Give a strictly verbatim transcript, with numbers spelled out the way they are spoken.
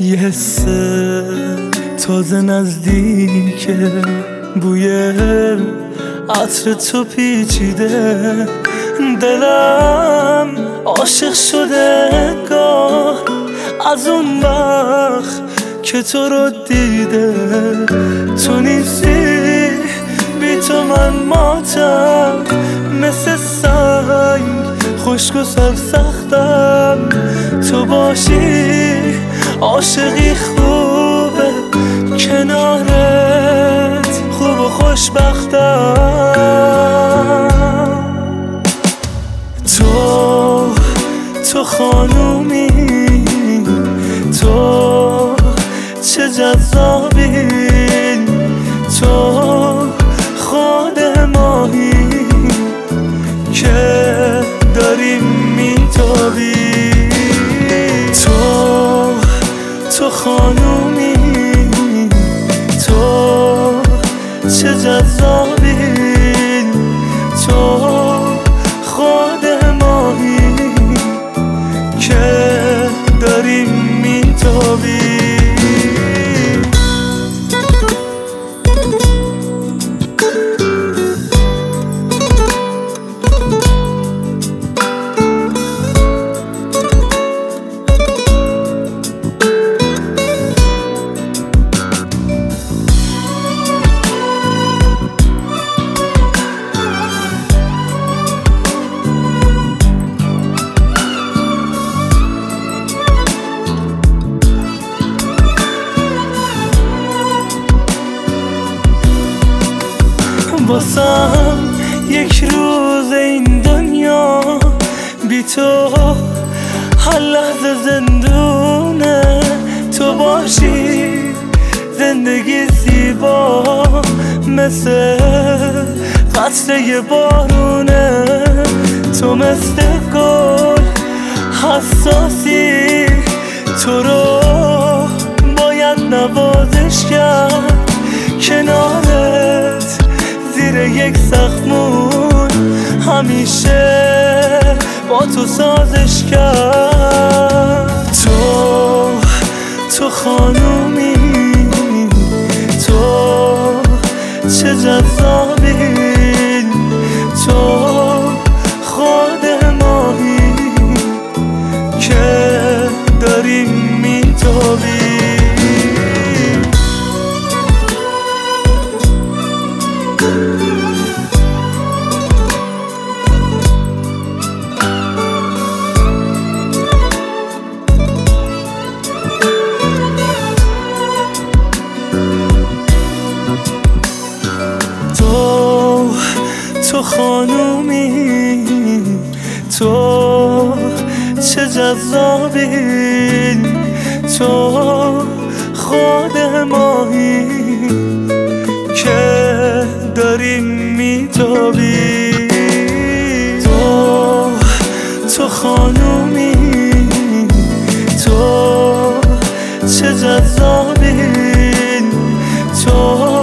یه حس تازه نزدیکه، بوی عطر تو پیچیده، دلم عاشق شده گاه از اون وقت که تو رو دیده. تو نیستی بی تو من ماتم، مثل سنگ خشک و سرسختم. تو باشی عاشقی خوبه، کنارت خوب و خوشبختم. تو تو خانومی، تو چه جذابی، تو خود ماهی که داریم میتابی. تو تو خانومی، تو چه جذابی، تو خود ماهی که داریم میتابی. واسم یک روز این دنیا بی تو هر لحظه زندونه. تو باشی زندگی زیبا، مثل قطره بارونه. تو مثل گل حساسی، تو رو باید نوازش کرد. کنارت زیر یک سقفمون همیشه با تو سازش کرد. تو تو خانومی، تو چه جذابی، تو خود ماهی که داریم میتابی. تو خانومی، تو چه جذابی، تو خود ماهی که داریم میتابی. تو تو خانومی، تو چه جذابی، تو